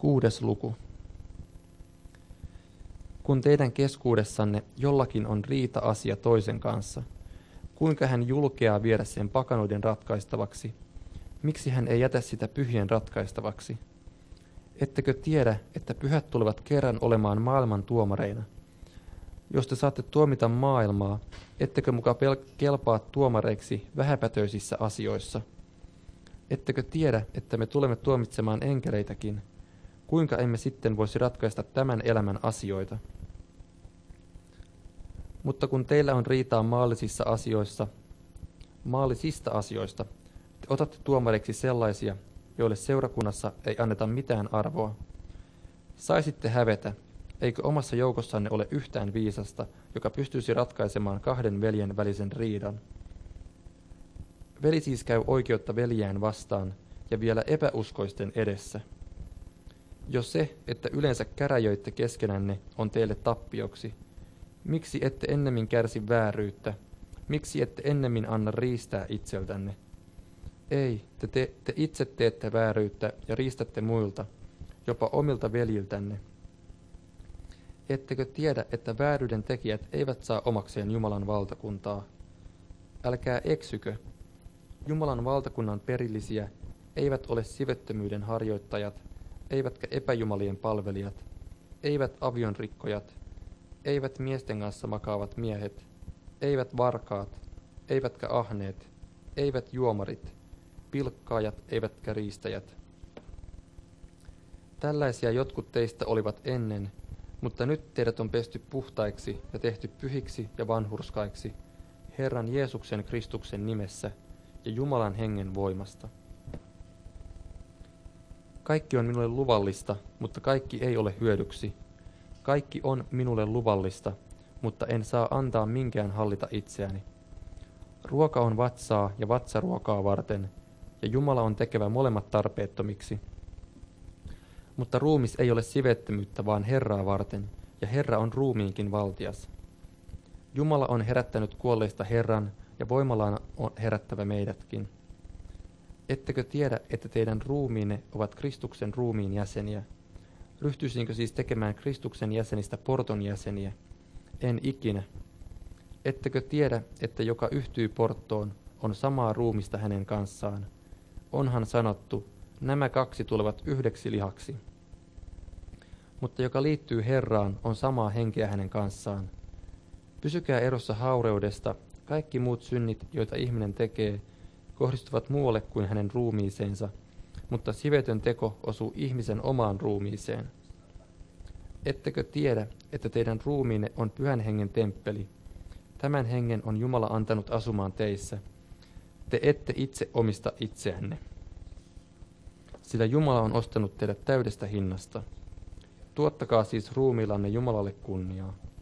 6. luku. Kun teidän keskuudessanne jollakin on riita-asia toisen kanssa, kuinka hän julkeaa viedä sen pakanoiden ratkaistavaksi? Miksi hän ei jätä sitä pyhien ratkaistavaksi? Ettekö tiedä, että pyhät tulevat kerran olemaan maailman tuomareina? Jos te saatte tuomita maailmaa, ettekö muka kelpaa tuomareiksi vähäpätöisissä asioissa? Ettekö tiedä, että me tulemme tuomitsemaan enkeleitäkin? Kuinka emme sitten voisi ratkaista tämän elämän asioita? Mutta kun teillä on riitaa maallisista asioista, te otatte tuomareiksi sellaisia, joille seurakunnassa ei anneta mitään arvoa. Saisitte hävetä, eikö omassa joukossanne ole yhtään viisasta, joka pystyisi ratkaisemaan 2 veljen välisen riidan? Veli siis käy oikeutta veljään vastaan ja vielä epäuskoisten edessä. Jos se, että yleensä käräjöitte keskenänne, on teille tappioksi, miksi ette ennemmin kärsi vääryyttä? Miksi ette ennemmin anna riistää itseltänne? Ei, te itse teette vääryyttä ja riistätte muilta, jopa omilta veljiltänne. Ettekö tiedä, että vääryyden tekijät eivät saa omakseen Jumalan valtakuntaa? Älkää eksykö. Jumalan valtakunnan perillisiä eivät ole sivettömyyden harjoittajat, eivätkä epäjumalien palvelijat, eivät avionrikkojat, eivät miesten kanssa makaavat miehet, eivät varkaat, eivätkä ahneet, eivät juomarit, pilkkaajat eivätkä riistäjät. Tällaisia jotkut teistä olivat ennen, mutta nyt teidät on pesty puhtaiksi ja tehty pyhiksi ja vanhurskaiksi Herran Jeesuksen Kristuksen nimessä ja Jumalan hengen voimasta. Kaikki on minulle luvallista, mutta kaikki ei ole hyödyksi. Kaikki on minulle luvallista, mutta en saa antaa minkään hallita itseäni. Ruoka on vatsaa ja vatsa ruokaa varten, ja Jumala on tekevä molemmat tarpeettomiksi. Mutta ruumis ei ole sivettömyyttä, vaan Herraa varten, ja Herra on ruumiinkin valtias. Jumala on herättänyt kuolleista Herran, ja voimallaan on herättävä meidätkin. Ettekö tiedä, että teidän ruumiinne ovat Kristuksen ruumiin jäseniä? Ryhtyisinkö siis tekemään Kristuksen jäsenistä porton jäseniä? En ikinä. Ettekö tiedä, että joka yhtyy porttoon, on samaa ruumista hänen kanssaan? Onhan sanottu, nämä 2 tulevat yhdeksi lihaksi. Mutta joka liittyy Herraan, on samaa henkeä hänen kanssaan. Pysykää erossa haureudesta, kaikki muut synnit, joita ihminen tekee, kohdistuvat muualle kuin hänen ruumiiseensa, mutta sivetön teko osuu ihmisen omaan ruumiiseen. Ettekö tiedä, että teidän ruumiinne on Pyhän Hengen temppeli? Tämän hengen on Jumala antanut asumaan teissä. Te ette itse omista itseänne, sillä Jumala on ostanut teidät täydestä hinnasta. Tuottakaa siis ruumiillanne Jumalalle kunniaa.